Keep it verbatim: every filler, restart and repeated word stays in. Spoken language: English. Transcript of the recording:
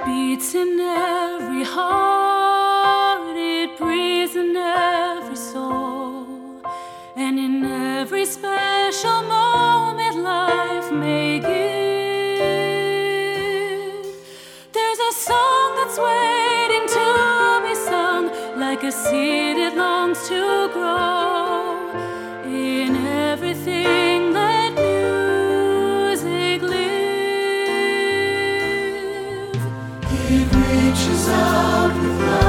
beats in every heart, it breathes in every soul, and in every special moment life may give. There's a song that's waiting to be sung, like a seed it longs to grow. In everything let music live. It reaches out with love.